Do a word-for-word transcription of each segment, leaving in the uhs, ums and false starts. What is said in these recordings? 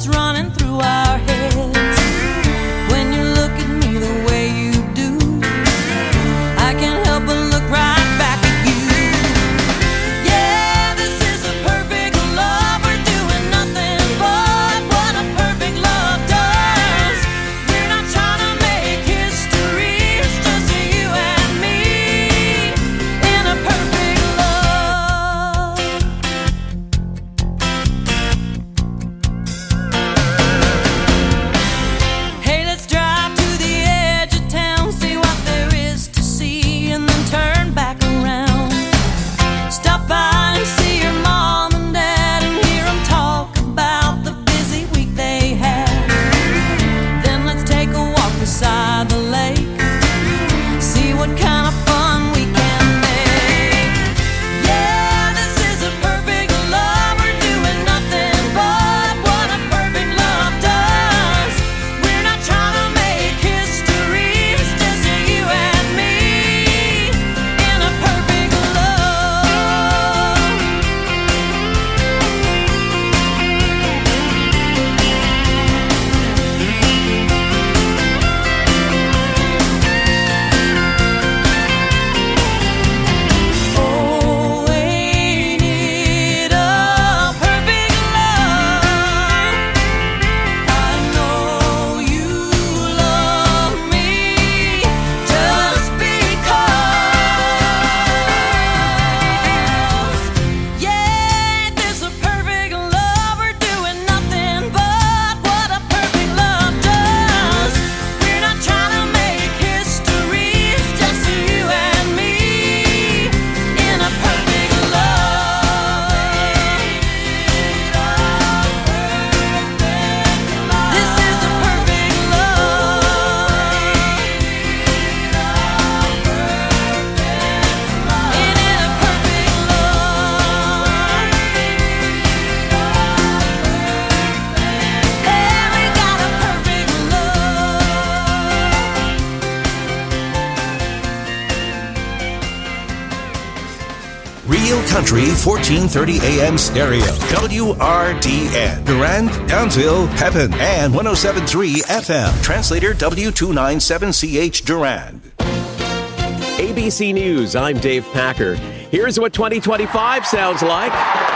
that's running through our heads. When you look at me the way you do, I can't help but look right back at you. Yeah, this is a perfect love. We're doing nothing but what a perfect love does. We're not trying to make history, it's just you and me in a perfect love. Hey, let's drive to the edge of town, see what there is to see, and then turn back around. Stop by and see your mom and dad and hear them talk about the busy week they had. Then let's take a walk beside the lake, see what kind of fun we can make. Yeah, this is a perfect love. We're doing nothing but what a perfect love does. We're not trying to make history, it's just you and me in a perfect love. Oh, ain't it a perfect love? I know you love me just because. Yeah, this a perfect love. We're doing nothing but what a perfect love does. We're not trying to make history, it's just you and me in a perfect love. This is the perfect love. Ain't it a perfect love? Hey, we got a perfect love. Real Country fourteen thirty A M stereo. W R D N. Durand, Townsville, Pepin, and one oh seven point three F M. Translator W two ninety-seven C H Durand. A B C News, I'm Dave Packer. Here's what twenty twenty-five sounds like.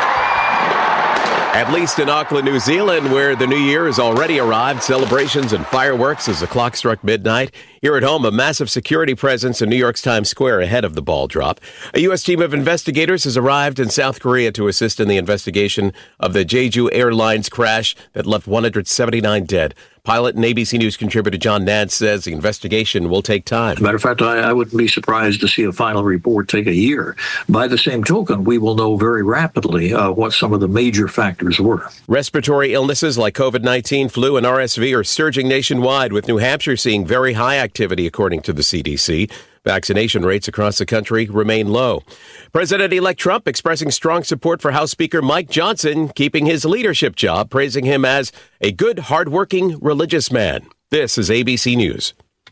At least in Auckland, New Zealand, where the new year has already arrived, celebrations and fireworks as the clock struck midnight. Here at home, a massive security presence in New York's Times Square ahead of the ball drop. A U S team of investigators has arrived in South Korea to assist in the investigation of the Jeju Airlines crash that left one hundred seventy-nine dead. Pilot and A B C News contributor John Nance says the investigation will take time. As a matter of fact, I, I wouldn't be surprised to see a final report take a year. By the same token, we will know very rapidly uh, what some of the major factors were. Respiratory illnesses like COVID nineteen, flu, and R S V are surging nationwide, with New Hampshire seeing very high activity, according to the C D C. Vaccination rates across the country remain low. President-elect Trump expressing strong support for House Speaker Mike Johnson, keeping his leadership job, praising him as a good, hardworking, religious man. This is A B C News.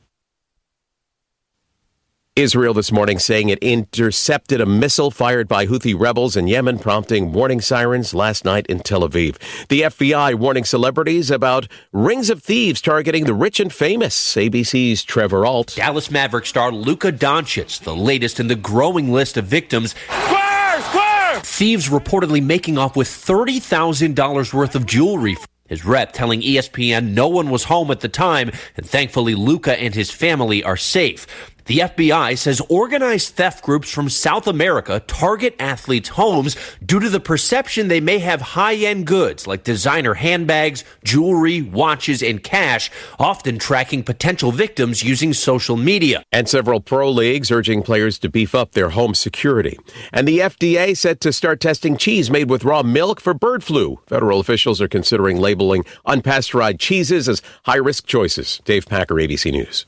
Israel this morning saying it intercepted a missile fired by Houthi rebels in Yemen, prompting warning sirens last night in Tel Aviv. The F B I warning celebrities about rings of thieves targeting the rich and famous. A B C's Trevor Alt. Dallas Maverick star Luka Doncic, the latest in the growing list of victims. Square, square! Thieves reportedly making off with thirty thousand dollars worth of jewelry. His rep telling E S P N no one was home at the time, and thankfully Luka and his family are safe. The F B I says organized theft groups from South America target athletes' homes due to the perception they may have high-end goods like designer handbags, jewelry, watches, and cash, often tracking potential victims using social media. And several pro leagues urging players to beef up their home security. And the F D A set to start testing cheese made with raw milk for bird flu. Federal officials are considering labeling unpasteurized cheeses as high-risk choices. Dave Packer, A B C News.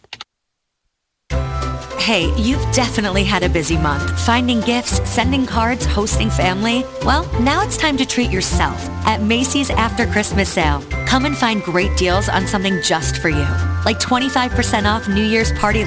Hey, you've definitely had a busy month. Finding gifts, sending cards, hosting family. Well, now it's time to treat yourself at Macy's After Christmas Sale. Come and find great deals on something just for you. Like twenty-five percent off New Year's party looks,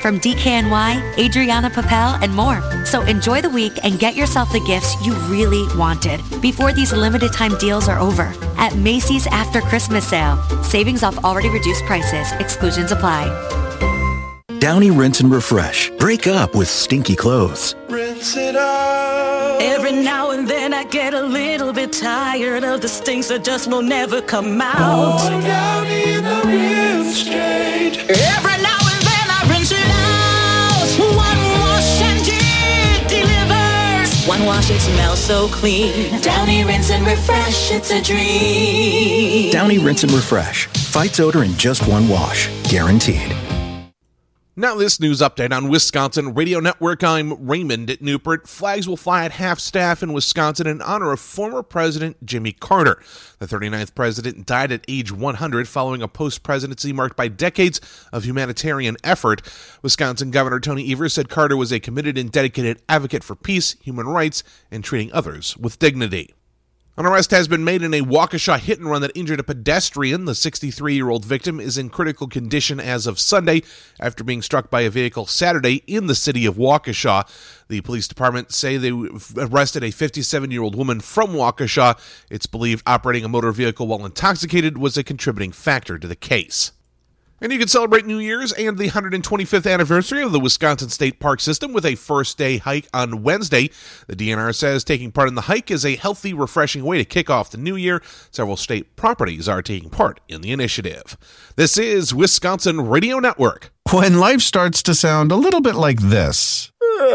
from D K N Y, Adriana Papel, and more. So enjoy the week and get yourself the gifts you really wanted before these limited time deals are over at Macy's After Christmas Sale. Savings off already reduced prices. Exclusions apply. Downy Rinse and Refresh. Break up with stinky clothes. Rinse it out. Every now and then I get a little bit tired of the stinks that just will never come out. Oh, Downy in the rinse change. Every now and then I rinse it out. One wash and it delivers. One wash, it smells so clean. Downy Rinse and Refresh, it's a dream. Downy Rinse and Refresh. Fights odor in just one wash. Guaranteed. Now this news update on Wisconsin Radio Network. I'm Raymond at Newport. Flags will fly at half-staff in Wisconsin in honor of former President Jimmy Carter. The thirty-ninth president died at age one hundred following a post-presidency marked by decades of humanitarian effort. Wisconsin Governor Tony Evers said Carter was a committed and dedicated advocate for peace, human rights, and treating others with dignity. An arrest has been made in a Waukesha hit-and-run that injured a pedestrian. The sixty-three-year-old victim is in critical condition as of Sunday after being struck by a vehicle Saturday in the city of Waukesha. The police department say they arrested a fifty-seven-year-old woman from Waukesha. It's believed operating a motor vehicle while intoxicated was a contributing factor to the case. And you can celebrate New Year's and the one hundred twenty-fifth anniversary of the Wisconsin State Park System with a first-day hike on Wednesday. The D N R says taking part in the hike is a healthy, refreshing way to kick off the new year. Several state properties are taking part in the initiative. This is Wisconsin Radio Network. When life starts to sound a little bit like this,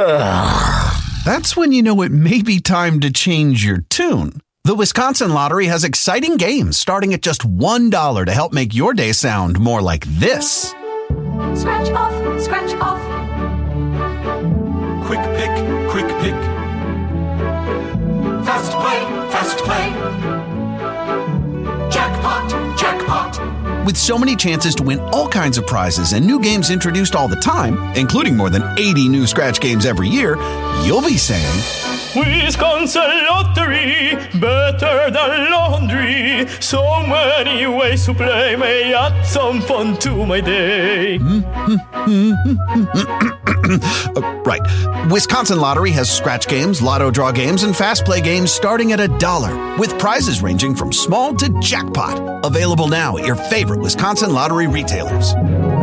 that's when you know it may be time to change your tune. The Wisconsin Lottery has exciting games starting at just one dollar to help make your day sound more like this. Scratch off, scratch off. Quick pick, quick pick. Fast play, fast play. Jackpot, jackpot. With so many chances to win all kinds of prizes and new games introduced all the time, including more than eighty new scratch games every year, you'll be saying, Wisconsin Lottery, better than laundry. So many ways to play may add some fun to my day. uh, right. Wisconsin Lottery has scratch games, lotto draw games, and fast play games starting at a dollar, with prizes ranging from small to jackpot. Available now at your favorite Wisconsin Lottery retailers.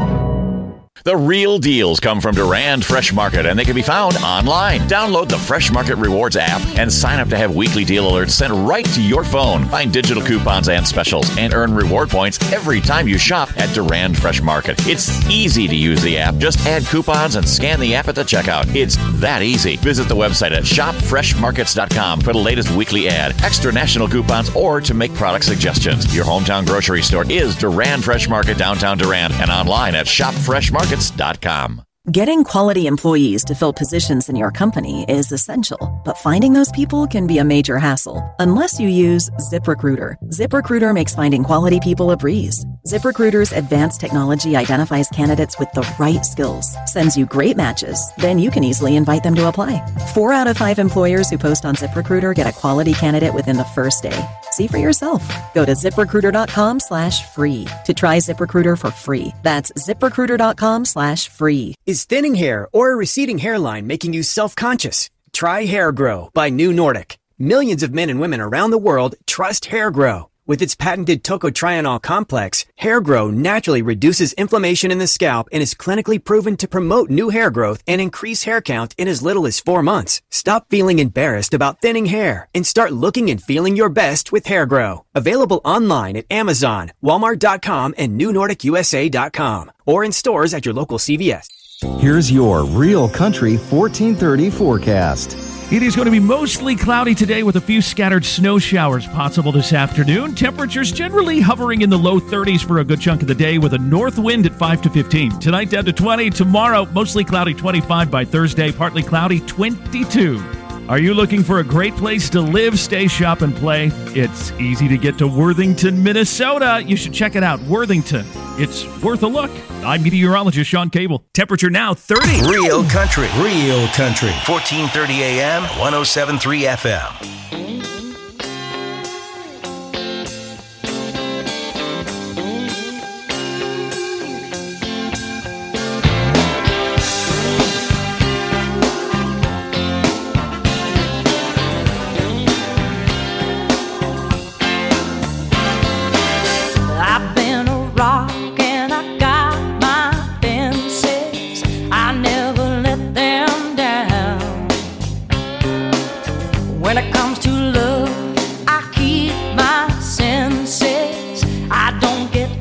The real deals come from Durand Fresh Market, and they can be found online. Download the Fresh Market Rewards app and sign up to have weekly deal alerts sent right to your phone. Find digital coupons and specials and earn reward points every time you shop at Durand Fresh Market. It's easy to use the app. Just add coupons and scan the app at the checkout. It's that easy. Visit the website at shop fresh markets dot com for the latest weekly ad, extra national coupons, or to make product suggestions. Your hometown grocery store is Durand Fresh Market, downtown Durand, and online at shop fresh markets dot com. Getting quality employees to fill positions in your company is essential, but finding those people can be a major hassle unless you use ZipRecruiter. ZipRecruiter makes finding quality people a breeze. ZipRecruiter's advanced technology identifies candidates with the right skills, sends you great matches, then you can easily invite them to apply. Four out of five employers who post on ZipRecruiter get a quality candidate within the first day. See for yourself. Go to ZipRecruiter.com slash free to try ZipRecruiter for free. That's ZipRecruiter.com slash free. Is thinning hair or a receding hairline making you self-conscious? Try Hair Grow by New Nordic. Millions of men and women around the world trust Hair Grow. With its patented tocotrienol complex, Hair Grow naturally reduces inflammation in the scalp and is clinically proven to promote new hair growth and increase hair count in as little as four months. Stop feeling embarrassed about thinning hair and start looking and feeling your best with Hair Grow. Available online at Amazon, Walmart dot com, and New Nordic U S A dot com, or in stores at your local C V S. Here's your Real Country fourteen thirty forecast. It is going to be mostly cloudy today with a few scattered snow showers possible this afternoon. Temperatures generally hovering in the low thirties for a good chunk of the day with a north wind at five to fifteen. Tonight down to twenty. Tomorrow, mostly cloudy, twenty-five. By Thursday, partly cloudy, twenty-two. Are you looking for a great place to live, stay, shop, and play? It's easy to get to Worthington, Minnesota. You should check it out, Worthington. It's worth a look. I'm meteorologist Sean Cable. Temperature now thirty. Real Country. Real Country. fourteen thirty A M, one oh seven point three F M.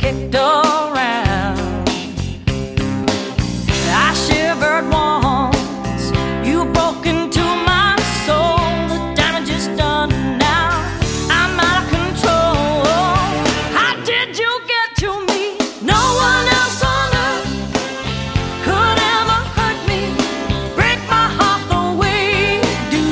kicked around. I shivered once, you broke into my soul. The damage is done now, I'm out of control. How did you get to me? No one else on earth could ever hurt me, break my heart the way you do.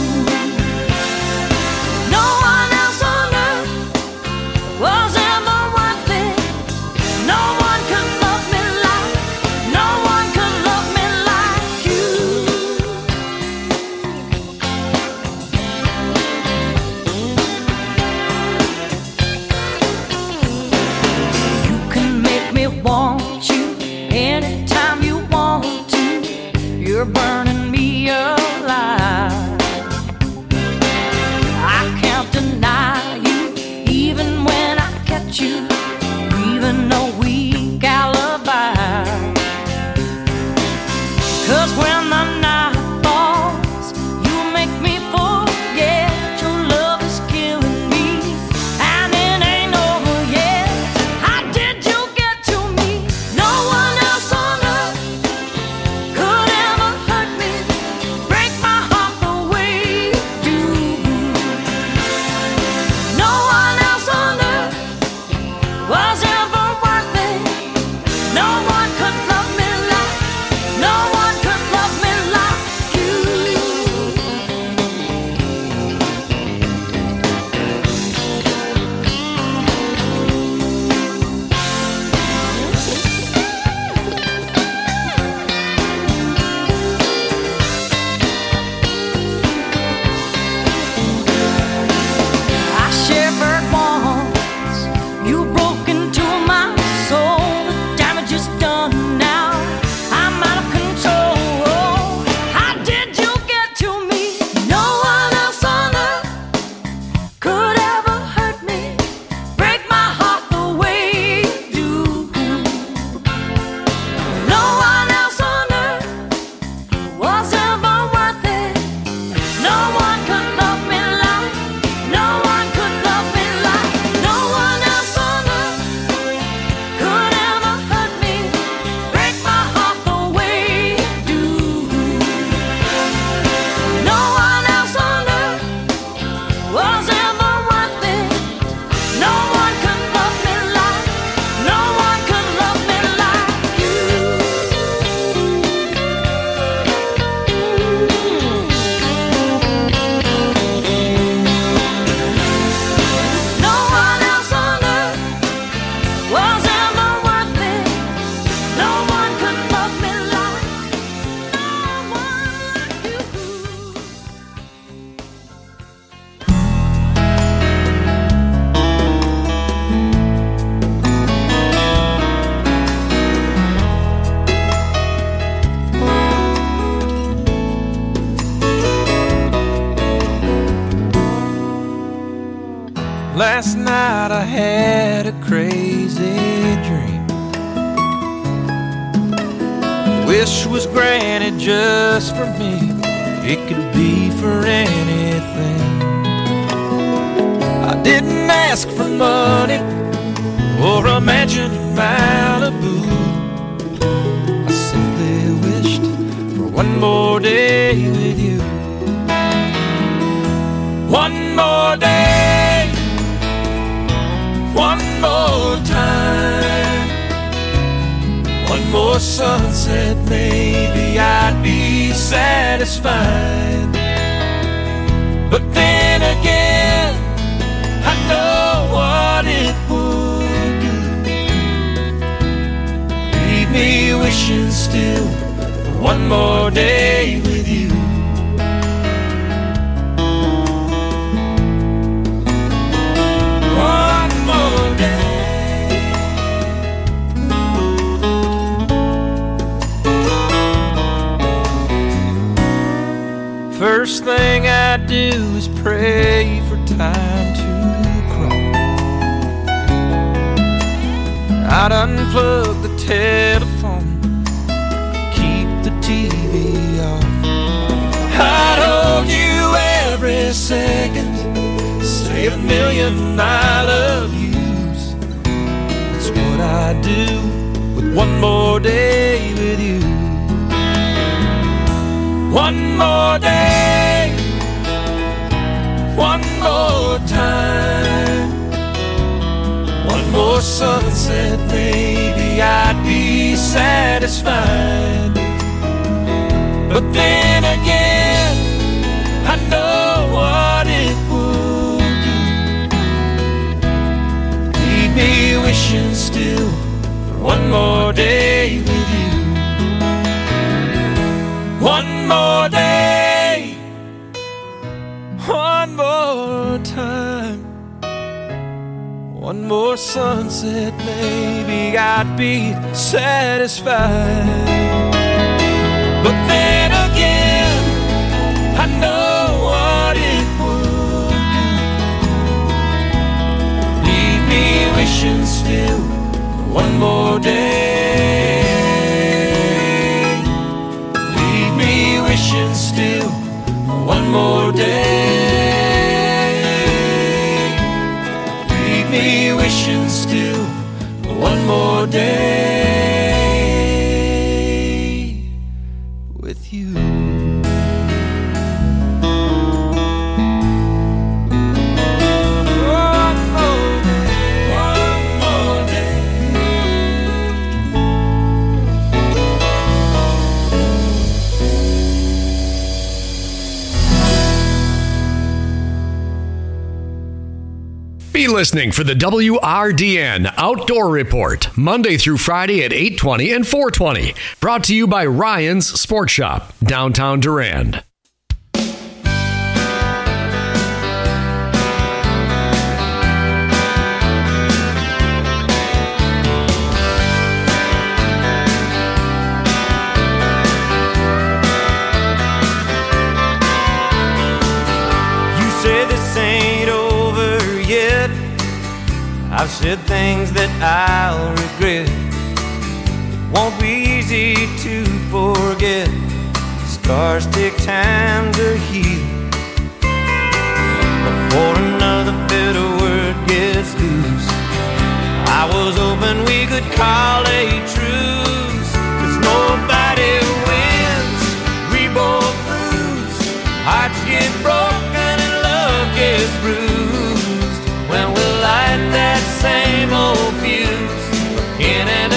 No one else on earth was ever worth it. No one could love me like, no one could love me like you. You can make me want you anytime you want to. You're burning me alive. I can't deny you, even when I catch you, even a weak alibi. Cause when the night falls, you make me forget your love is killing me, and it ain't over yet. How did you get to me? No one else on earth could ever hurt me, break my heart the way you do. No one else on earth was ever worth it. No one could love me like, no one could love me like you. I shivered once, you broke into my soul. The damage is done now, I'm out of control. How did you get to me? No one else on earth could ever hurt me, break my heart the way you do. No one else on earth was ever worth it. No one could love me like, no one could love me like, no one else on earth could ever hurt me, break my heart the way you do. No one else on earth was ever worth it. No one could love me like, no one could love me like you. No one else on earth was ever worth it. No one could love me like, no one like you. Last night I had a crazy dream. Wish was granted just for me. It could be for anything. I didn't ask for money or a mansion in Malibu. I simply wished for one more day with you. One more day, one more time, one more sunset, maybe I'd be satisfied. But then again, I know what it would do. Leave me wishing still for one more day with you. One more day. First thing I do is pray for time to crawl. I'd unplug the telephone, keep the T V off. I'd hold you every second, say a million I love yous. It's I'd do with one more day with you. One more day, one more time, one more sunset, maybe I'd be satisfied. But then again, I know what it would do. Leave me wishing still for one more day with you. One more day, one more time, one more sunset, maybe I'd be satisfied. But then again, I know what it would do. Leave me wishing still for one more day. Leave me wishing still for one more day. Leave me wishing still for one more day with you. Be listening for the W R D N Outdoor Report, Monday through Friday at eight twenty and four twenty. Brought to you by Ryan's Sports Shop, downtown Durand. You say this ain't over yet. I've said things that I'll regret. It won't be easy to forget. Scars take time to heal. Before another bitter word gets loose, I was hoping we could call a truce. 'Cause nobody wins, we both lose. Hearts get broken and love gets bruised. When we light that same old fuse again and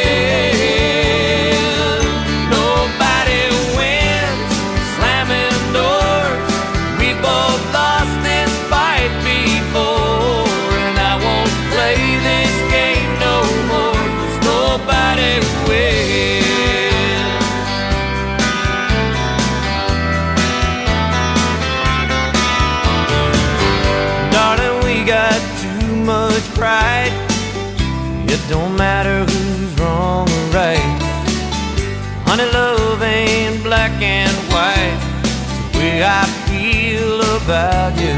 again. Nobody wins, slamming doors. We both lost this fight before, and I won't play this game no more. 'Cause nobody wins. Darling, we got too much pride. It don't matter who's wrong or right. Honey, love ain't black and white. It's the way I feel about you.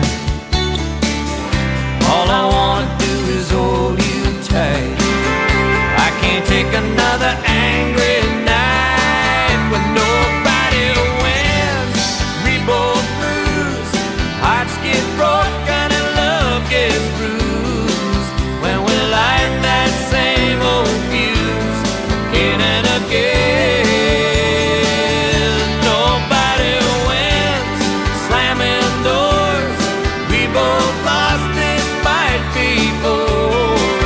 All I wanna do is hold you tight. I can't take another angry night when nobody wins. We both lose. Hearts get broken and love gets bruised. When we light that same old fuse again and again. Nobody wins, slamming doors. We both lost this fight before,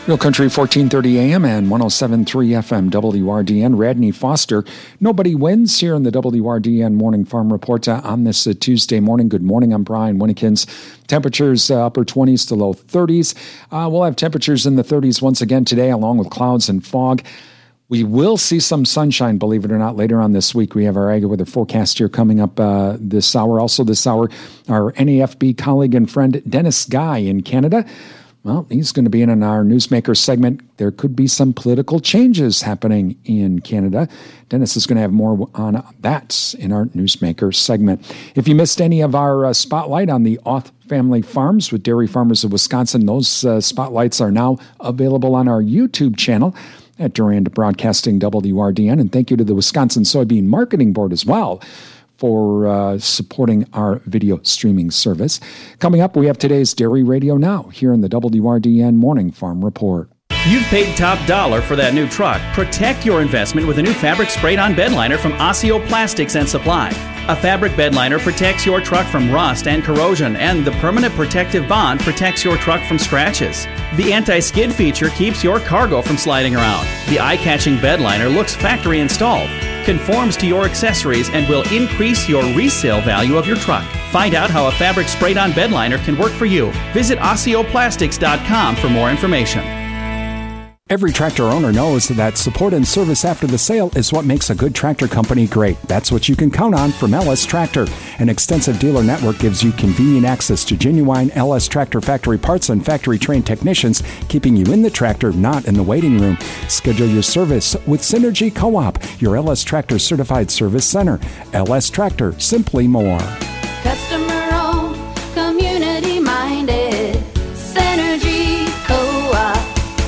Real Country fourteen thirty A M and one oh seven point three F M W R D N. Radney Foster. Nobody wins here in the W R D N Morning Farm Report uh, on this uh, Tuesday morning. Good morning. I'm Brian Winnikins. Temperatures uh, upper twenties to low thirties. Uh, we'll have temperatures in the thirties once again today, along with clouds and fog. We will see some sunshine, believe it or not, later on this week. We have our ag weather forecast here coming up uh, this hour. Also this hour, our N A F B colleague and friend Dennis Guy in Canada. Well, he's going to be in our Newsmaker segment. There could be some political changes happening in Canada. Dennis is going to have more on that in our Newsmaker segment. If you missed any of our uh, spotlight on the Auth family farms with dairy farmers of Wisconsin, those uh, spotlights are now available on our YouTube channel at Durand Broadcasting W R D N. And thank you to the Wisconsin Soybean Marketing Board as well for uh, supporting our video streaming service. Coming up, we have today's Dairy Radio Now here in the W R D N Morning Farm Report. You've paid top dollar for that new truck. Protect your investment with a new fabric sprayed-on bed liner from Osseo Plastics and Supply. A fabric bed liner protects your truck from rust and corrosion, and the permanent protective bond protects your truck from scratches. The anti-skid feature keeps your cargo from sliding around. The eye-catching bed liner looks factory installed, conforms to your accessories, and will increase your resale value of your truck. Find out how a fabric sprayed-on bed liner can work for you. Visit Osseo Plastics dot com for more information. Every tractor owner knows that support and service after the sale is what makes a good tractor company great. That's what you can count on from L S Tractor. An extensive dealer network gives you convenient access to genuine L S Tractor factory parts and factory-trained technicians, keeping you in the tractor, not in the waiting room. Schedule your service with Synergy Co-op, your L S Tractor certified service center. L S Tractor, simply more. Customer-owned, community-minded, Synergy Co-op.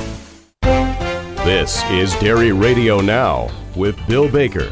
This is Dairy Radio Now with Bill Baker.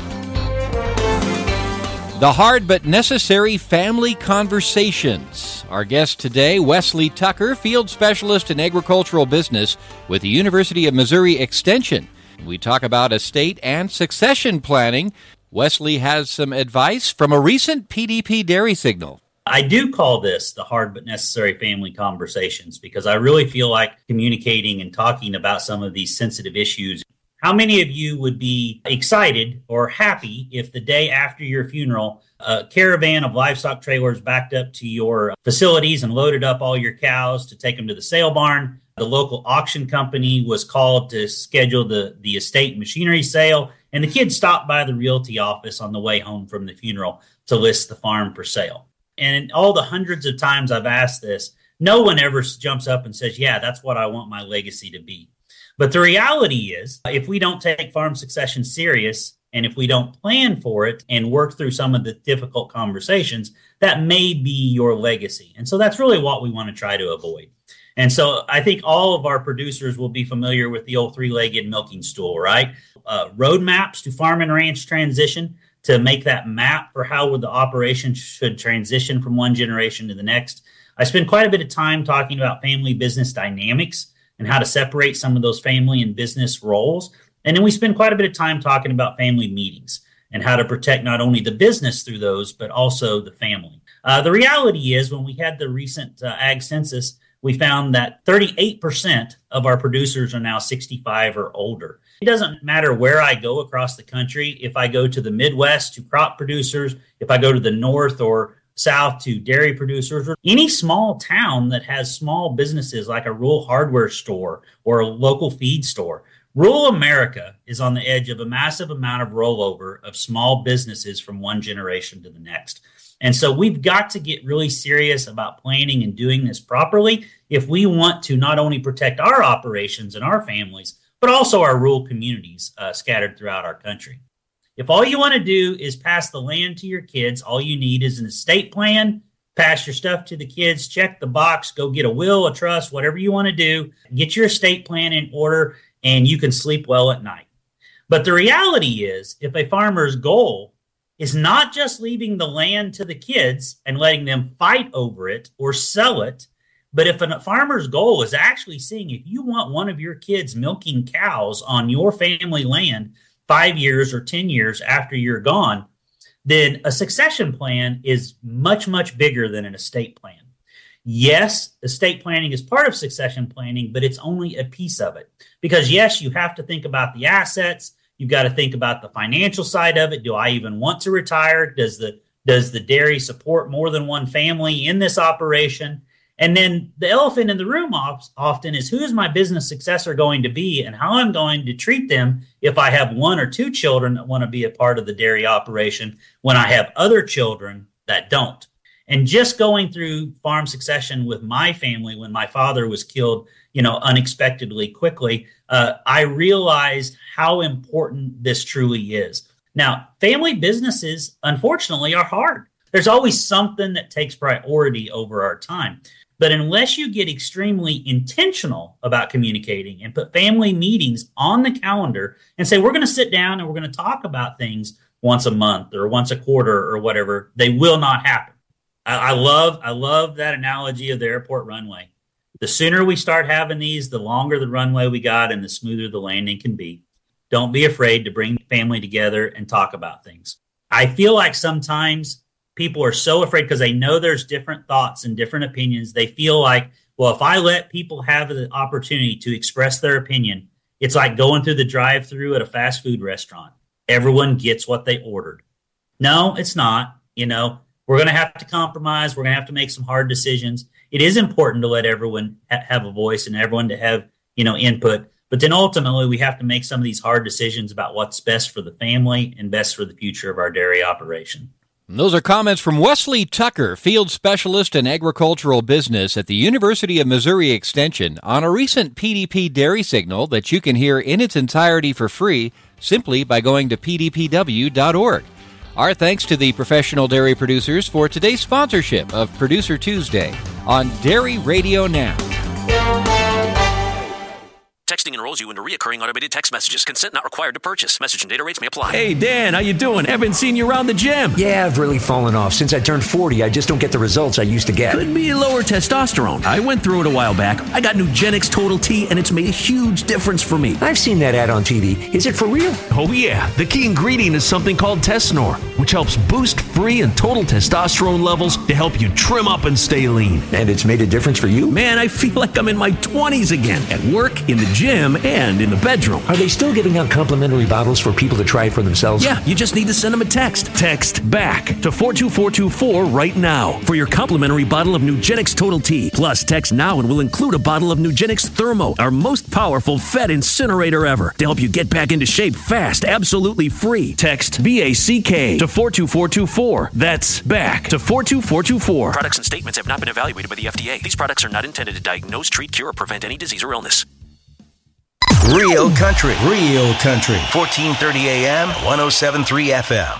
The hard but necessary family conversations. Our guest today, Wesley Tucker, field specialist in agricultural business with the University of Missouri Extension. We talk about estate and succession planning. Wesley has some advice from a recent P D P dairy signal. I do call this the hard but necessary family conversations because I really feel like communicating and talking about some of these sensitive issues. How many of you would be excited or happy if the day after your funeral, a caravan of livestock trailers backed up to your facilities and loaded up all your cows to take them to the sale barn? The local auction company was called to schedule the, the estate machinery sale, and the kids stopped by the realty office on the way home from the funeral to list the farm for sale. And all the hundreds of times I've asked this, no one ever jumps up and says, yeah, that's what I want my legacy to be. But the reality is, if we don't take farm succession serious, and if we don't plan for it and work through some of the difficult conversations, that may be your legacy. And so that's really what we want to try to avoid. And so I think all of our producers will be familiar with the old three-legged milking stool, right? Uh, roadmaps to farm and ranch transition, to make that map for how the operation should transition from one generation to the next. I spend quite a bit of time talking about family business dynamics and how to separate some of those family and business roles. And then we spend quite a bit of time talking about family meetings and how to protect not only the business through those, but also the family. Uh, the reality is when we had the recent uh, ag census, we found that thirty-eight percent of our producers are now sixty-five or older. It doesn't matter where I go across the country. If I go to the Midwest to crop producers, if I go to the North or South to dairy producers, or any small town that has small businesses like a rural hardware store or a local feed store, rural America is on the edge of a massive amount of rollover of small businesses from one generation to the next. And so we've got to get really serious about planning and doing this properly if we want to not only protect our operations and our families, but also our rural communities uh, scattered throughout our country. If all you want to do is pass the land to your kids, all you need is an estate plan, pass your stuff to the kids, check the box, go get a will, a trust, whatever you want to do, get your estate plan in order, and you can sleep well at night. But the reality is, if a farmer's goal is not just leaving the land to the kids and letting them fight over it or sell it, but if a farmer's goal is actually seeing if you want one of your kids milking cows on your family land five years or ten years after you're gone, then a succession plan is much, much bigger than an estate plan. Yes, estate planning is part of succession planning, but it's only a piece of it. Because yes, you have to think about the assets. You've got to think about the financial side of it. Do I even want to retire? Does the does the dairy support more than one family in this operation? And then the elephant in the room often is, who is my business successor going to be, and how I'm going to treat them if I have one or two children that want to be a part of the dairy operation when I have other children that don't. And just going through farm succession with my family when my father was killed, you know, unexpectedly quickly, uh, I realized how important this truly is. Now, family businesses, unfortunately, are hard. There's always something that takes priority over our time. But unless you get extremely intentional about communicating and put family meetings on the calendar and say, we're going to sit down and we're going to talk about things once a month or once a quarter or whatever, they will not happen. I, I love, I love that analogy of the airport runway. The sooner we start having these, the longer the runway we got and the smoother the landing can be. Don't be afraid to bring family together and talk about things. I feel like sometimes people are so afraid because they know there's different thoughts and different opinions. They feel like, well, if I let people have the opportunity to express their opinion, it's like going through the drive-through at a fast food restaurant. Everyone gets what they ordered. No, it's not. You know, we're going to have to compromise. We're going to have to make some hard decisions. It is important to let everyone ha- have a voice and everyone to have, you know, input. But then ultimately, we have to make some of these hard decisions about what's best for the family and best for the future of our dairy operation. And those are comments from Wesley Tucker, field specialist in agricultural business at the University of Missouri Extension, on a recent P D P dairy signal that you can hear in its entirety for free simply by going to p d p w dot org. Our thanks to the professional dairy producers for today's sponsorship of Producer Tuesday on Dairy Radio Now. Texting enrolls you into recurring automated text messages. Consent not required to purchase. Message and data rates may apply. Hey, Dan, how you doing? Haven't seen you around the gym. Yeah, I've really fallen off. Since I turned forty, I just don't get the results I used to get. Could be lower testosterone. I went through it a while back. I got Nugenix Total T, and it's made a huge difference for me. I've seen that ad on T V. Is it for real? Oh, yeah. The key ingredient is something called Tesnor, which helps boost free and total testosterone levels to help you trim up and stay lean. And it's made a difference for you? Man, I feel like I'm in my twenties again. At work, in the gym, and in the bedroom. Are they still giving out complimentary bottles for people to try it for themselves? Yeah, you just need to send them a text. Text BACK to four two four two four right now for your complimentary bottle of Nugenix Total T. Plus, text now and we'll include a bottle of Nugenix Thermo, our most powerful fat incinerator ever, to help you get back into shape fast, absolutely free. Text B A C K to four two four two four. That's BACK to four two four two four. Products and statements have not been evaluated by the F D A. These products are not intended to diagnose, treat, cure, or prevent any disease or illness. Real country, real country. fourteen thirty A M, one oh seven point three F M.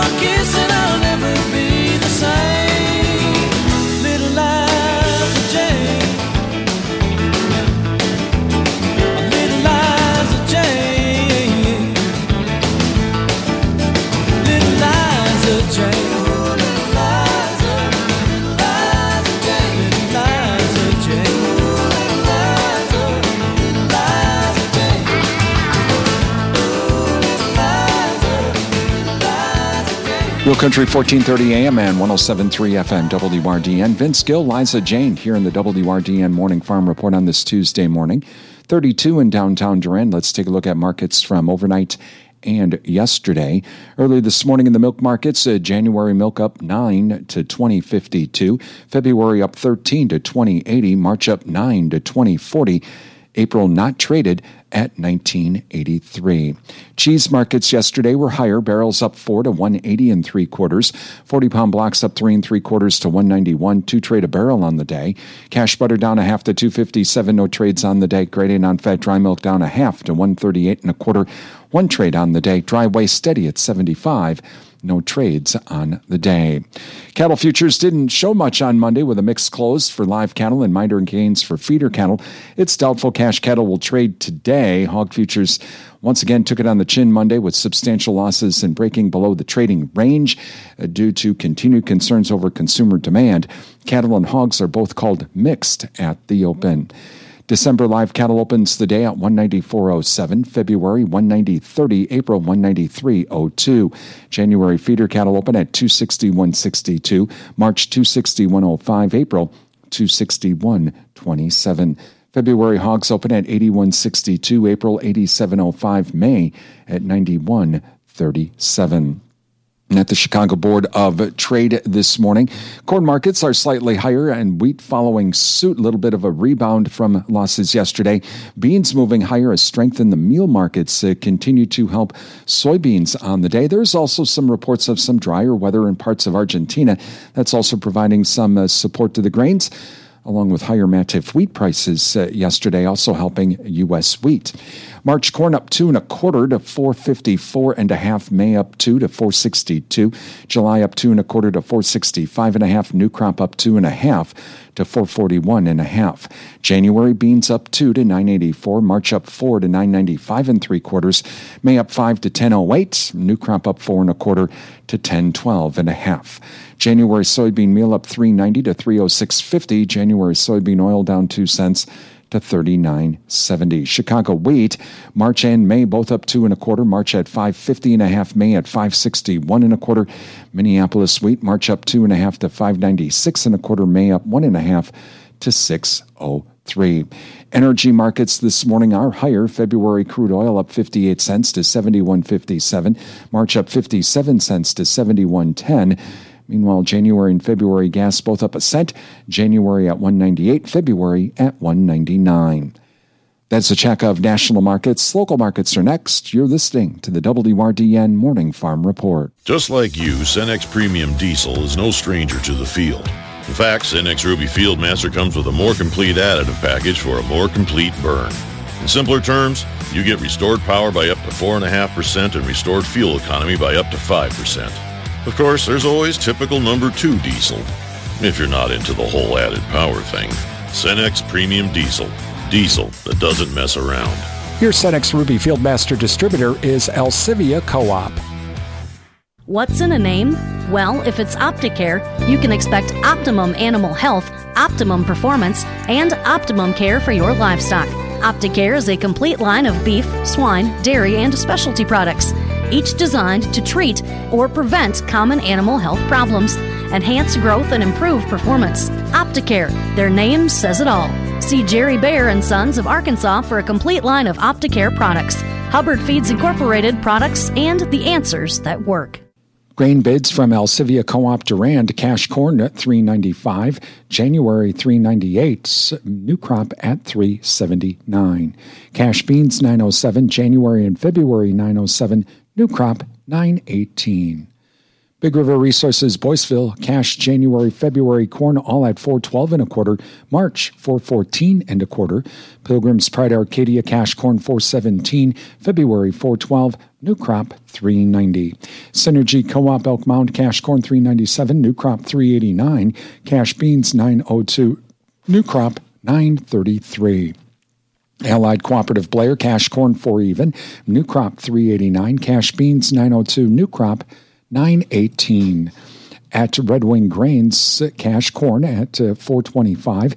my kiss and I'll never be the same. Little Liza Jane, Little Liza Jane, Little Liza Jane. Real Country fourteen thirty A M and one oh seven point three F M W R D N. Vince Gill, Liza Jane here in the W R D N Morning Farm Report on this Tuesday morning. thirty-two in downtown Durand. Let's take a look at markets from overnight and yesterday. Early this morning in the milk markets, uh, January milk up nine to twenty fifty-two. February up thirteen to twenty eighty. March up nine to twenty forty. April not traded at nineteen eighty-three. Cheese markets yesterday were higher. Barrels up four to one eighty and three quarters. forty pound blocks up three and three quarters to one ninety-one. Two trade a barrel on the day. Cash butter down a half to two fifty-seven. No trades on the day. Grade A non-fat dry milk down a half to one thirty-eight and a quarter. One trade on the day. Dry whey steady at seventy-five. No trades on the day. Cattle futures didn't show much on Monday with a mixed close for live cattle and minor gains for feeder cattle. It's doubtful cash cattle will trade today. Hog futures once again took it on the chin Monday with substantial losses and breaking below the trading range uh, due to continued concerns over consumer demand. Cattle and hogs are both called mixed at the open. December live cattle opens the day at one ninety-four oh seven, February one ninety thirty, April one ninety-three oh two. January feeder cattle open at two sixty-one sixty-two, March two sixty-one oh five, April two sixty-one twenty-seven. February hogs open at eighty-one sixty-two, April eighty-seven oh five, May at ninety-one thirty-seven. At the Chicago Board of Trade this morning, corn markets are slightly higher and wheat following suit. A little bit of a rebound from losses yesterday. Beans moving higher as strength in the meal markets uh, continue to help soybeans on the day. There's also some reports of some drier weather in parts of Argentina. That's also providing some uh, support to the grains, along with higher Matif wheat prices uh, yesterday, also helping U S wheat. March corn up two and a quarter to four fifty-four and a half. May up two to four sixty-two. July up two and a quarter to four sixty-five and a half. New crop up two and a half to four forty-one and a half. January beans up two to nine eighty-four. March up four to nine ninety-five and three quarters. May up five to ten oh eight. New crop up four and a quarter to ten twelve and a half. January soybean meal up three ninety to three oh six fifty. January soybean oil down two cents to thirty-nine seventy. Chicago wheat, March and May both up two and a quarter. March at five fifty and a half. May at five sixty-one and a quarter. Minneapolis wheat, March up two and a half to five ninety-six and a quarter. May up one and a half to six oh three. Energy markets this morning are higher. February crude oil up fifty-eight cents to seventy-one fifty-seven. March up fifty-seven cents to seventy-one ten. Meanwhile, January and February gas both up a cent. January at one ninety-eight, February at one ninety-nine. That's a check of national markets. Local markets are next. You're listening to the W R D N Morning Farm Report. Just like you, Cenex Premium Diesel is no stranger to the field. In fact, Cenex Ruby Fieldmaster comes with a more complete additive package for a more complete burn. In simpler terms, you get restored power by up to four point five percent and restored fuel economy by up to five percent. Of course, there's always typical number two diesel. If you're not into the whole added power thing, Cenex Premium Diesel. Diesel that doesn't mess around. Your Cenex Ruby Fieldmaster distributor is Alcivia Co-op. What's in a name? Well, if it's Opticare, you can expect optimum animal health, optimum performance, and optimum care for your livestock. Opticare is a complete line of beef, swine, dairy, and specialty products, each designed to treat or prevent common animal health problems, enhance growth, and improve performance. Opticare, their name says it all. See Jerry Bear and Sons of Arkansas for a complete line of Opticare products, Hubbard Feeds Incorporated products, and the answers that work. Grain bids from Alcivia Co-op Durand. Cash corn at three ninety-five, January three ninety-eight, new crop at three seventy-nine. Cash beans nine oh seven, January and February nine oh seven, new crop nine eighteen. Big River Resources, Boyceville, cash January, February corn all at four twelve and a quarter. March, four fourteen and a quarter. Pilgrim's Pride Arcadia, cash corn four seventeen. February, four twelve. New crop, three ninety. Synergy Co-op Elk Mound, cash corn three ninety-seven. New crop, three eighty-nine. Cash beans, nine oh two. New crop, nine thirty-three. Allied Cooperative Blair, cash corn four even. New crop, three eighty-nine. Cash beans, nine oh two. New crop, nine eighteen. At Red Wing Grains, cash corn at uh, four twenty-five.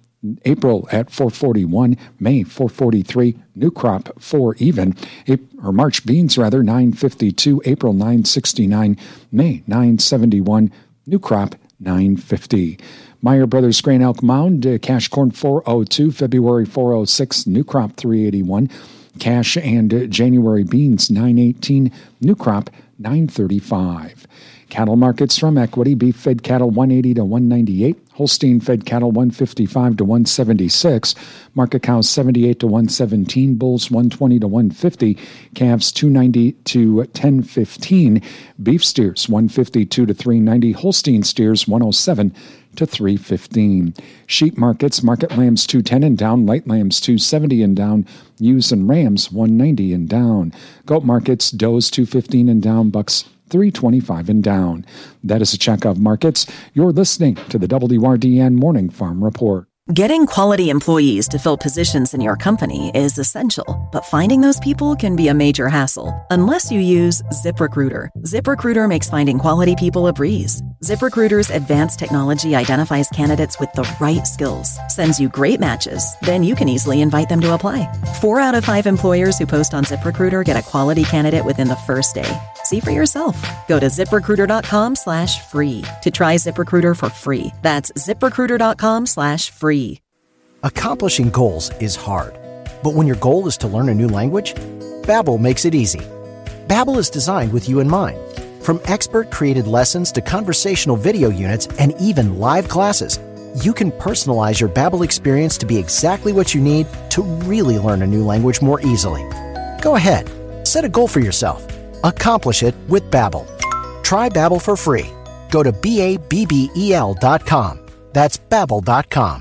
April at four forty-one. May four forty-three. New crop four even. April, or March beans rather nine fifty-two. April nine sixty-nine. May nine seventy-one. New crop nine fifty. Meyer Brothers Grain Elk Mound, uh, cash corn four oh two. February four oh six. New crop three eighty-one. Cash and uh, January beans nine eighteen. New crop nine thirty-five. Cattle markets from Equity. Beef fed cattle one eighty to one ninety-eight. Holstein fed cattle one fifty-five to one seventy-six. Market cows seventy-eight to one seventeen. Bulls one twenty to one fifty. Calves two ninety to ten fifteen. Beef steers one fifty-two to three ninety. Holstein steers one oh seven to three fifteen. Sheep markets, market lambs two ten and down, light lambs two seventy and down, ewes and rams one ninety and down. Goat markets, does two fifteen and down, bucks three twenty-five and down. That is a check of markets. You're listening to the W R D N Morning Farm Report. Getting quality employees to fill positions in your company is essential, but finding those people can be a major hassle unless you use ZipRecruiter. ZipRecruiter makes finding quality people a breeze. ZipRecruiter's advanced technology identifies candidates with the right skills, sends you great matches, then you can easily invite them to apply. Four out of five employers who post on ZipRecruiter get a quality candidate within the first day. See for yourself. Go to ZipRecruiter.com slash free to try ZipRecruiter for free. That's ZipRecruiter.com slash free. Accomplishing goals is hard, but when your goal is to learn a new language, Babbel makes it easy. Babbel is designed with you in mind. From expert-created lessons to conversational video units and even live classes, you can personalize your Babbel experience to be exactly what you need to really learn a new language more easily. Go ahead, set a goal for yourself. Accomplish it with Babbel. Try Babbel for free. Go to B A B B E L dot com. That's Babbel dot com.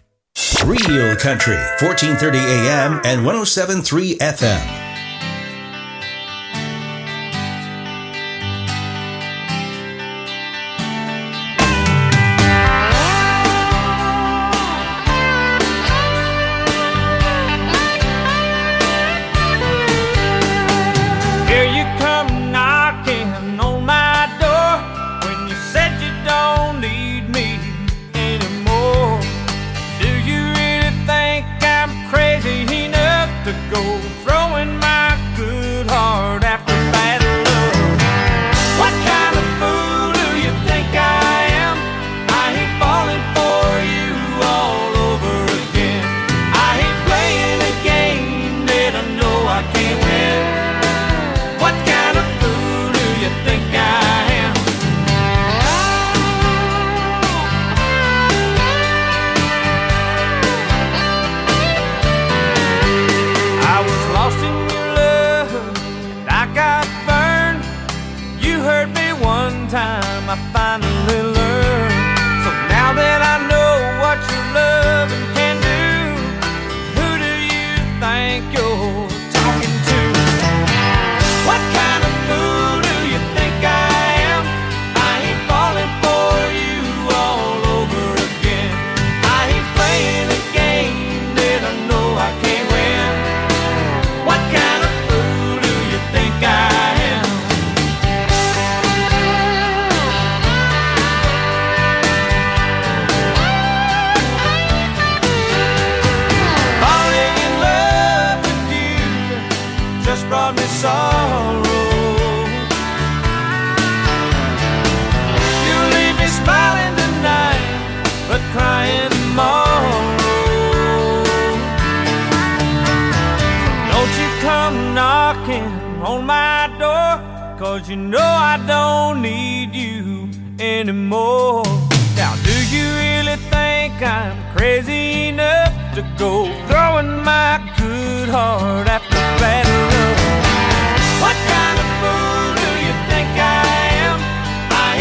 Real Country, fourteen thirty A M and one oh seven point three F M. Cause you know I don't need you anymore. Now do you really think I'm crazy enough to go throwing my good heart after bad love? What kind of fool do you think I am? I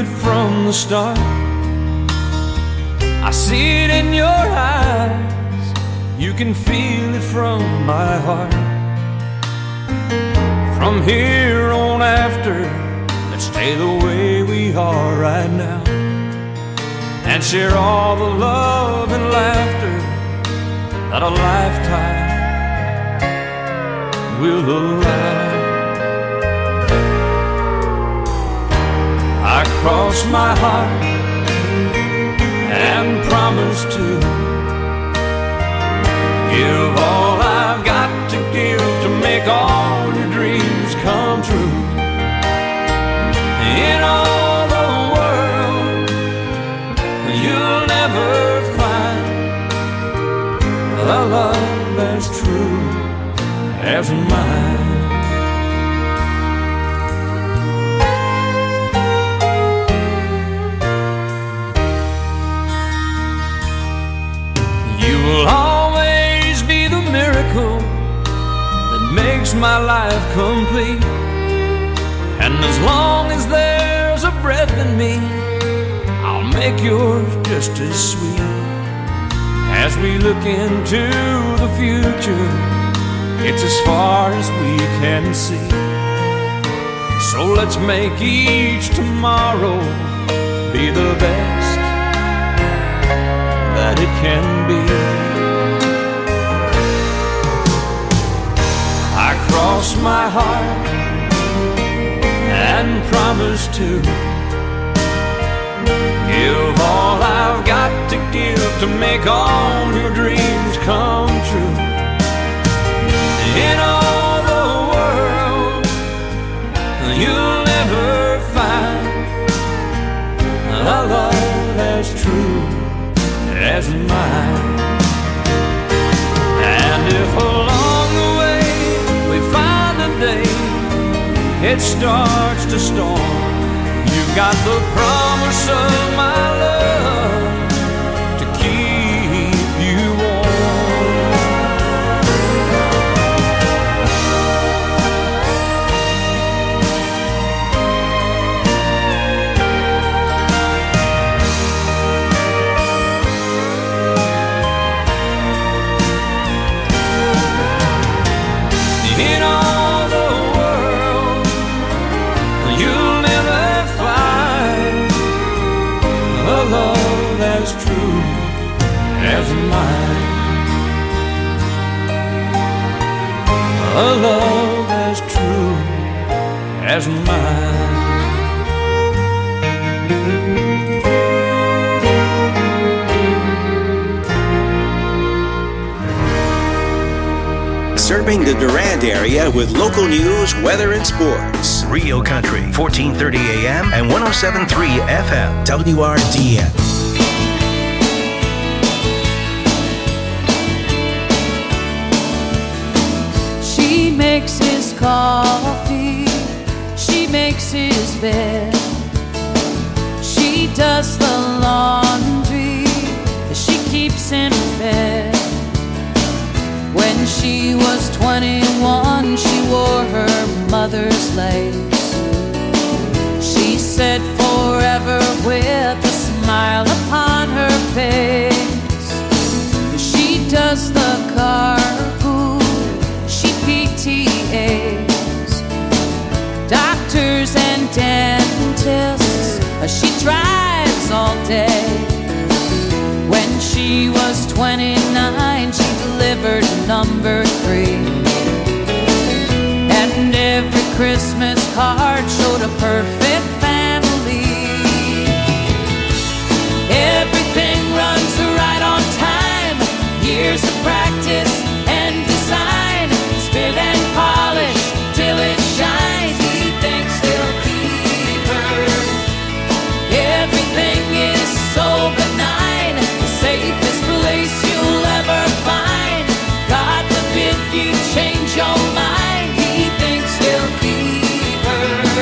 it from the start. I see it in your eyes. You can feel it from my heart. From here on after, let's stay the way we are right now, and share all the love and laughter that a lifetime will allow. I cross my heart and promise to give all I've got to give to make all your dreams come true. In all the world, you'll never find a love as true as mine. You will always be the miracle that makes my life complete. And as long as there's a breath in me, I'll make yours just as sweet. As we look into the future, it's as far as we can see. So let's make each tomorrow be the best that it can be. I cross my heart and promise to give all I've got to give to make all your dreams come true. In all the world, you'll never find a love as true as mine. And if along the way we find a day it starts to storm, you've got the promise of my love to keep you warm. In all the world, you'll never find a love as true as mine. A love as true as mine. Serving the Durand area with local news, weather, and sports. Rio Country, fourteen thirty A M and one oh seven point three F M, W R D N. She makes his coffee, she makes his bed, she does the laundry, she keeps in bed. When she was twenty-one, she wore her mother's lace. She said forever with a smile upon her face. She does the carpool, she P T As, doctors and dentists, she drives all day. When she was twenty-nine, she delivered number three. And every Christmas card showed a perfect family. Everything runs right on time. Years of practice and design. Spit and polish till it shines. He thinks he'll keep her. Everything is so benign. Safest place you'll ever find. God forbid you change your mind. He thinks he'll keep her.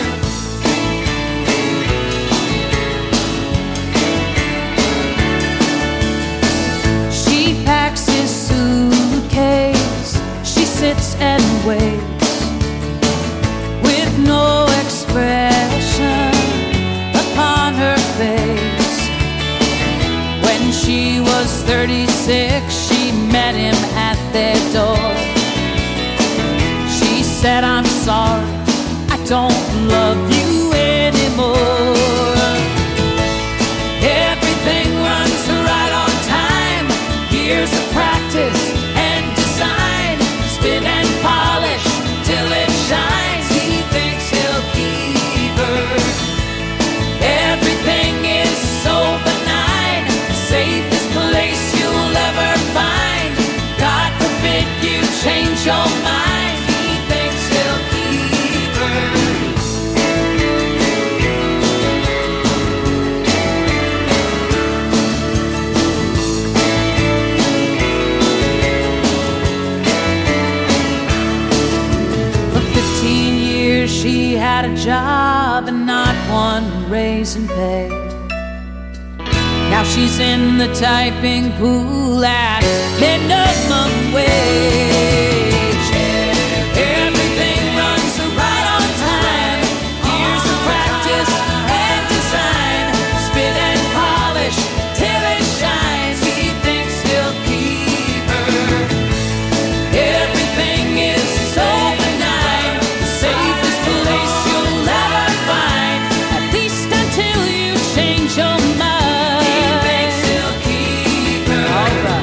job and not one raise in pay. Now she's in the typing pool at minimum wage. Everything runs right on time. Years of practice and design. Spit and polish till it shines. He thinks he'll keep her. Everything is so benign. The safest place you'll ever find. At least until you change your mind. He thinks he'll keep her. All right.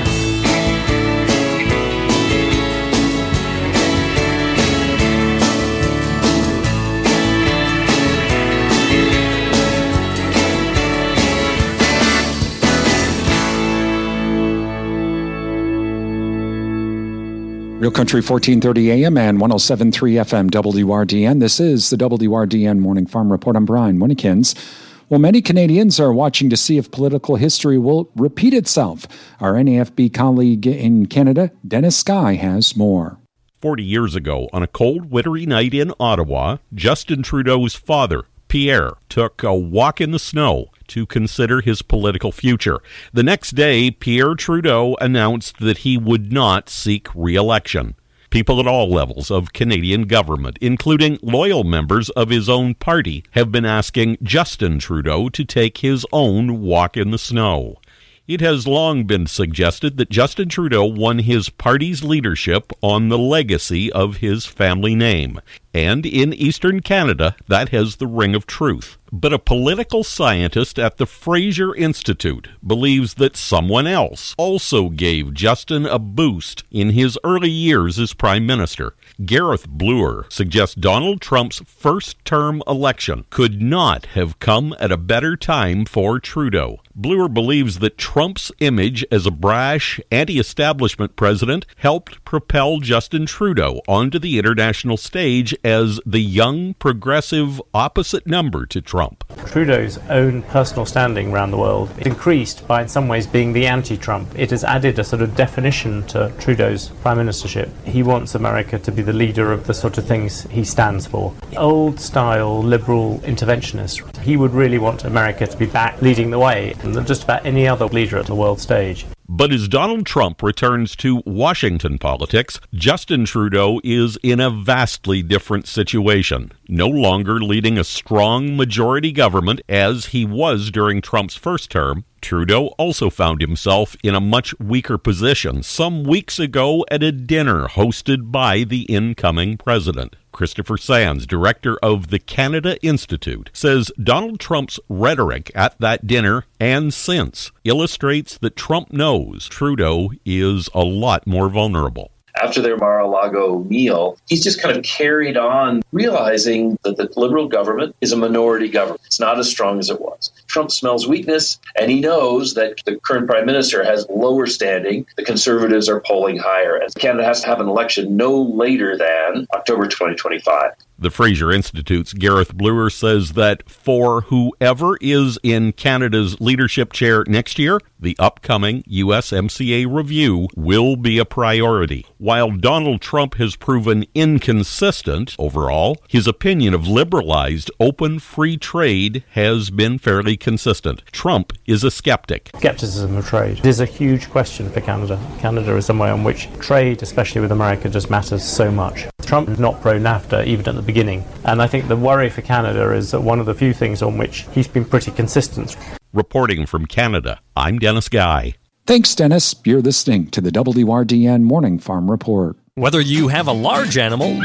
Real Country fourteen thirty A M and one oh seven point three F M W R D N. This is the W R D N Morning Farm Report. I'm Brian Winnekins. Well, many Canadians are watching to see if political history will repeat itself. Our N A F B colleague in Canada, Dennis Sky, has more. Forty years ago, on a cold, wintry night in Ottawa, Justin Trudeau's father, Pierre, took a walk in the snow to consider his political future. The next day, Pierre Trudeau announced that he would not seek re-election. People at all levels of Canadian government, including loyal members of his own party, have been asking Justin Trudeau to take his own walk in the snow. It has long been suggested that Justin Trudeau won his party's leadership on the legacy of his family name. And in Eastern Canada, that has the ring of truth. But a political scientist at the Fraser Institute believes that someone else also gave Justin a boost in his early years as Prime Minister. Gareth Bloor suggests Donald Trump's first-term election could not have come at a better time for Trudeau. Bloor believes that Trump's image as a brash, anti-establishment president helped propel Justin Trudeau onto the international stage as the young, progressive opposite number to Trump. Trudeau's own personal standing around the world increased by in some ways being the anti-Trump. It has added a sort of definition to Trudeau's prime ministership. He wants America to be the leader of the sort of things he stands for. Old-style liberal interventionist. He would really want America to be back leading the way than just about any other leader at the world stage. But as Donald Trump returns to Washington politics, Justin Trudeau is in a vastly different situation, no longer leading a strong majority government as he was during Trump's first term. Trudeau also found himself in a much weaker position some weeks ago at a dinner hosted by the incoming president. Christopher Sands, director of the Canada Institute, says Donald Trump's rhetoric at that dinner and since illustrates that Trump knows Trudeau is a lot more vulnerable. After their Mar-a-Lago meal, he's just kind of carried on, realizing that the Liberal government is a minority government. It's not as strong as it was. Trump smells weakness, and he knows that the current prime minister has lower standing. The Conservatives are polling higher, and Canada has to have an election no later than October twenty twenty-five. The Fraser Institute's Gareth Bloor says that for whoever is in Canada's leadership chair next year, the upcoming U S M C A review will be a priority. While Donald Trump has proven inconsistent overall, his opinion of liberalized, open, free trade has been fairly consistent. Trump is a skeptic. Skepticism of trade is a huge question for Canada. Canada is somewhere on which trade, especially with America, just matters so much. Trump is not pro-NAFTA, even at the beginning. And I think the worry for Canada is that one of the few things on which he's been pretty consistent. Reporting from Canada, I'm Dennis Guy. Thanks, Dennis. You're listening to the W R D N Morning Farm Report. Whether you have a large animal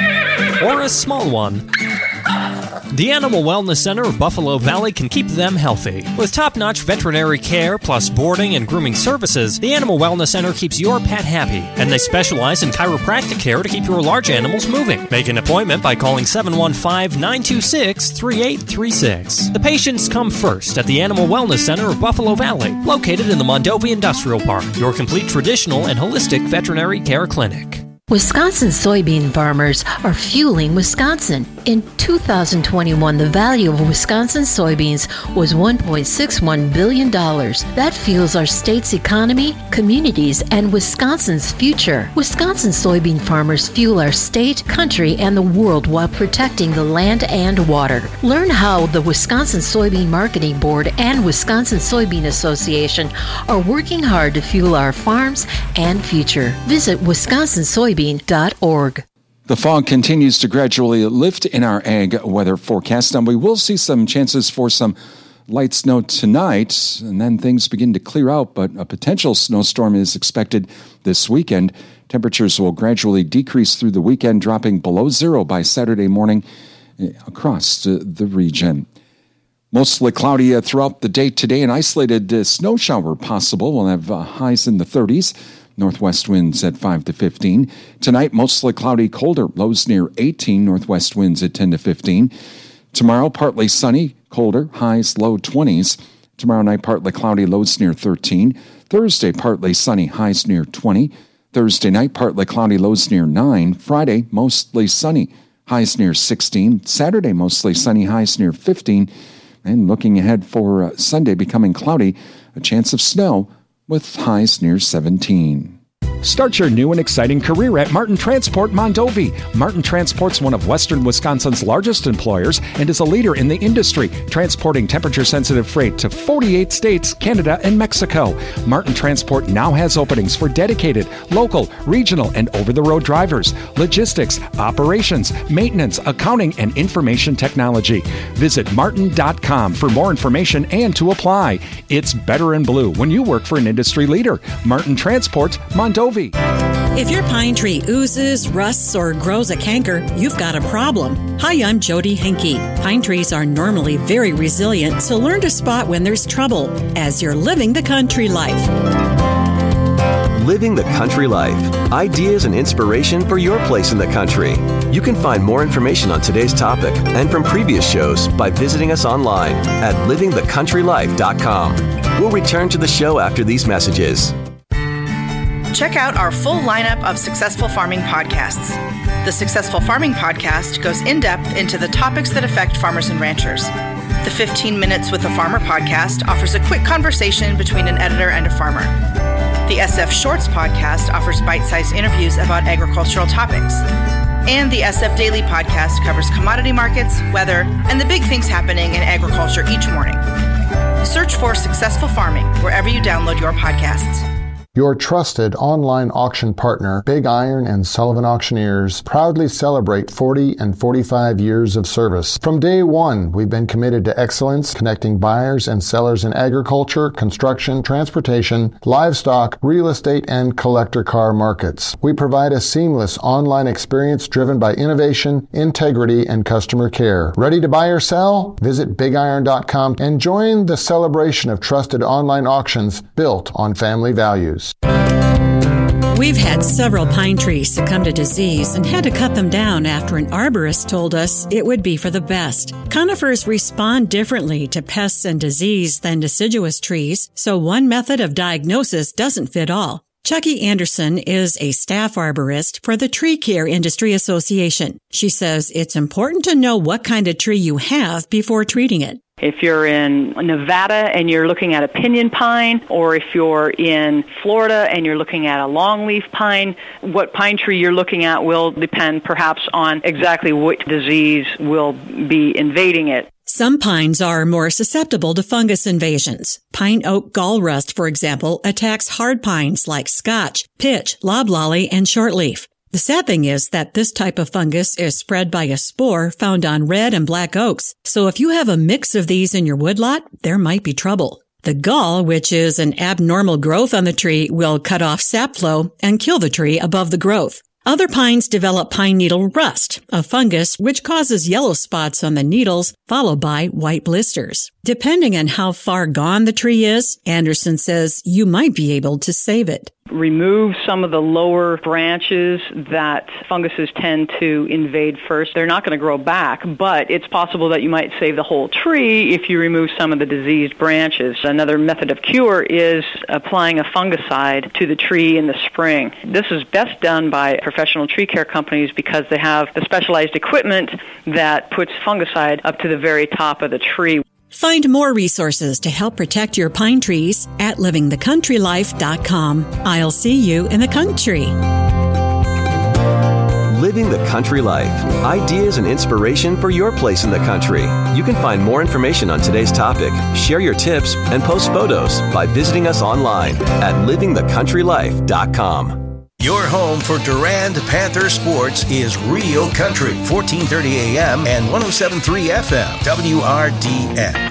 or a small one, the Animal Wellness Center of Buffalo Valley can keep them healthy. With top-notch veterinary care plus boarding and grooming services, the Animal Wellness Center keeps your pet happy, and they specialize in chiropractic care to keep your large animals moving. Make an appointment by calling seven one five, nine two six, three eight three six. The patients come first at the Animal Wellness Center of Buffalo Valley, located in the Mondovi Industrial Park, your complete traditional and holistic veterinary care clinic. Wisconsin soybean farmers are fueling Wisconsin. In two thousand twenty-one, the value of Wisconsin soybeans was one point six one billion dollars. That fuels our state's economy, communities, and Wisconsin's future. Wisconsin soybean farmers fuel our state, country, and the world while protecting the land and water. Learn how the Wisconsin Soybean Marketing Board and Wisconsin Soybean Association are working hard to fuel our farms and future. Visit wisconsin soybean dot org. The fog continues to gradually lift in our ag weather forecast, and we will see some chances for some light snow tonight, and then things begin to clear out, but a potential snowstorm is expected this weekend. Temperatures will gradually decrease through the weekend, dropping below zero by Saturday morning across the region. Mostly cloudy throughout the day today. An isolated uh, snow shower possible. We'll have uh, highs in the thirties. Northwest winds at five to fifteen. Tonight, mostly cloudy, colder. Lows near eighteen. Northwest winds at ten to fifteen. Tomorrow, partly sunny, colder. Highs low twenties. Tomorrow night, partly cloudy. Lows near thirteen. Thursday, partly sunny. Highs near twenty. Thursday night, partly cloudy. Lows near nine. Friday, mostly sunny. Highs near sixteen. Saturday, mostly sunny. Highs near fifteen. And looking ahead for uh, Sunday, becoming cloudy. A chance of snow with highs near seventeen. Start your new and exciting career at Martin Transport Mondovi. Martin Transport's one of Western Wisconsin's largest employers and is a leader in the industry, transporting temperature-sensitive freight to forty-eight states, Canada, and Mexico. Martin Transport now has openings for dedicated, local, regional, and over-the-road drivers, logistics, operations, maintenance, accounting, and information technology. Visit martin dot com for more information and to apply. It's better in blue when you work for an industry leader. Martin Transport Mondovi. If your pine tree oozes, rusts, or grows a canker, you've got a problem. Hi, I'm Jody Henke. Pine trees are normally very resilient, so learn to spot when there's trouble as you're living the country life. Living the country life. Ideas and inspiration for your place in the country. You can find more information on today's topic and from previous shows by visiting us online at living the country life dot com. We'll return to the show after these messages. Check out our full lineup of Successful Farming podcasts. The Successful Farming podcast goes in-depth into the topics that affect farmers and ranchers. The fifteen Minutes with a Farmer podcast offers a quick conversation between an editor and a farmer. The S F Shorts podcast offers bite-sized interviews about agricultural topics. And the S F Daily podcast covers commodity markets, weather, and the big things happening in agriculture each morning. Search for Successful Farming wherever you download your podcasts. Your trusted online auction partner, Big Iron and Sullivan Auctioneers, proudly celebrate forty and forty-five years of service. From day one, we've been committed to excellence, connecting buyers and sellers in agriculture, construction, transportation, livestock, real estate, and collector car markets. We provide a seamless online experience driven by innovation, integrity, and customer care. Ready to buy or sell? Visit big iron dot com and join the celebration of trusted online auctions built on family values. We've had several pine trees succumb to disease and had to cut them down after an arborist told us it would be for the best. Conifers respond differently to pests and disease than deciduous trees, so one method of diagnosis doesn't fit all. Chucky Anderson is a staff arborist for the Tree Care Industry Association. She says it's important to know what kind of tree you have before treating it. If you're in Nevada and you're looking at a pinyon pine, or if you're in Florida and you're looking at a longleaf pine, what pine tree you're looking at will depend perhaps on exactly what disease will be invading it. Some pines are more susceptible to fungus invasions. Pine oak gall rust, for example, attacks hard pines like Scotch, pitch, loblolly, and shortleaf. The sad thing is that this type of fungus is spread by a spore found on red and black oaks, so if you have a mix of these in your woodlot, there might be trouble. The gall, which is an abnormal growth on the tree, will cut off sap flow and kill the tree above the growth. Other pines develop pine needle rust, a fungus which causes yellow spots on the needles, followed by white blisters. Depending on how far gone the tree is, Anderson says you might be able to save it. remove some of the lower branches that funguses tend to invade first. They're not going to grow back, but it's possible that you might save the whole tree if you remove some of the diseased branches. Another method of cure is applying a fungicide to the tree in the spring. This is best done by professional tree care companies because they have the specialized equipment that puts fungicide up to the very top of the tree. Find more resources to help protect your pine trees at living the country life dot com. I'll see you in the country. Living the Country Life. Ideas and inspiration for your place in the country. You can find more information on today's topic, share your tips, and post photos by visiting us online at living the country life dot com. Your home for Durand Panther sports is Real Country, fourteen thirty A M and one oh seven point three F M, W R D N.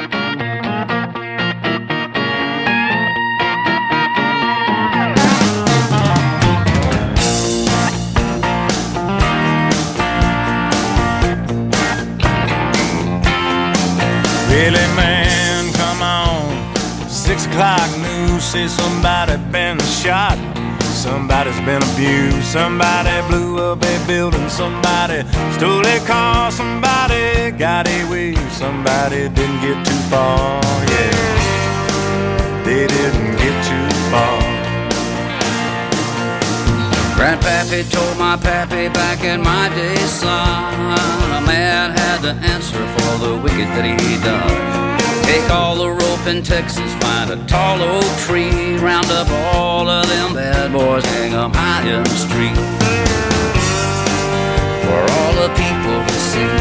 Really, man, come on. Six o'clock news says somebody been shot. Somebody's been abused, somebody blew up a building, somebody stole a car, somebody got away, somebody didn't get too far, yeah, they didn't get too far. Grandpappy told my pappy back in my day, son, a man had to answer for the wicked that he done. Take all the rope in Texas, find a tall oak tree, round up all of them bad boys, hang them high in the street for all the people to see.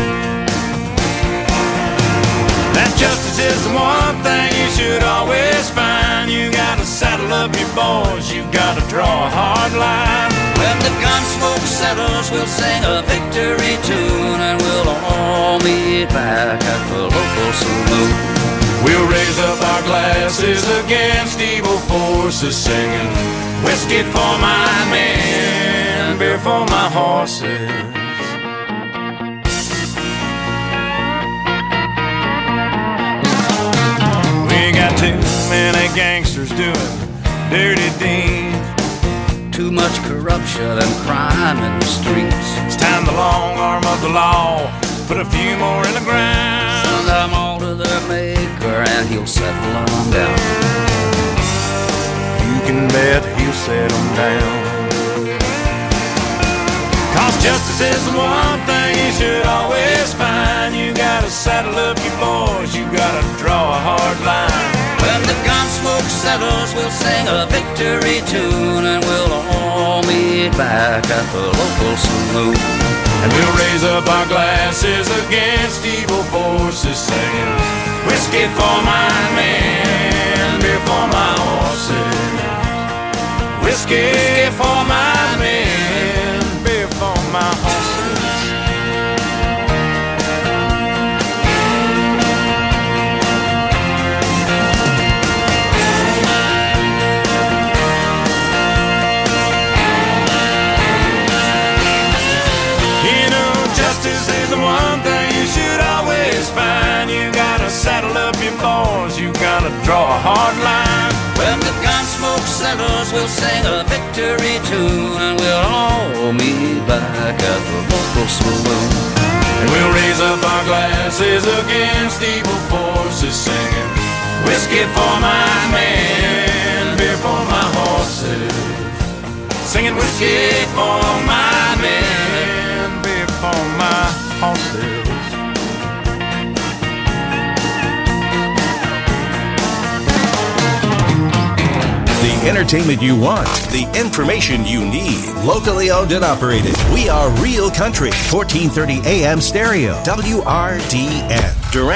That justice is the one thing you should always find. You gotta saddle up your boys, you gotta draw a hard line. When the gun smoke settles, we'll sing a victory tune, and we'll all meet back at the local saloon. We'll raise up our glasses against evil forces, singing whiskey for my men, beer for my horses. We got too many gangsters doing dirty deeds, too much corruption and crime in the streets. It's time the long arm of the law put a few more in the ground. Send them all to their maker and he'll settle them down. You can bet he'll settle them down. Cause justice is the one thing you should always find. You gotta saddle up your boys, you gotta draw a hard line. When the gun smoke settles, we'll sing a victory tune, and we'll all meet back at the local saloon. And we'll raise up our glasses against evil forces, singing whiskey for my men, beer for my horses. Whiskey, whiskey for my men, beer for my horses. Justice is the one thing you should always find. You gotta saddle up your boys, you gotta draw a hard line. When the gun smoke settles, we'll sing a victory tune, and we'll all meet back at the local saloon. And we'll raise up our glasses against evil forces, singing whiskey for my men, beer for my horses. Singing whiskey for my men, beer for my horses. The entertainment you want, the information you need. Locally owned and operated. We are Real Country, fourteen thirty A M stereo, W R D N. Durand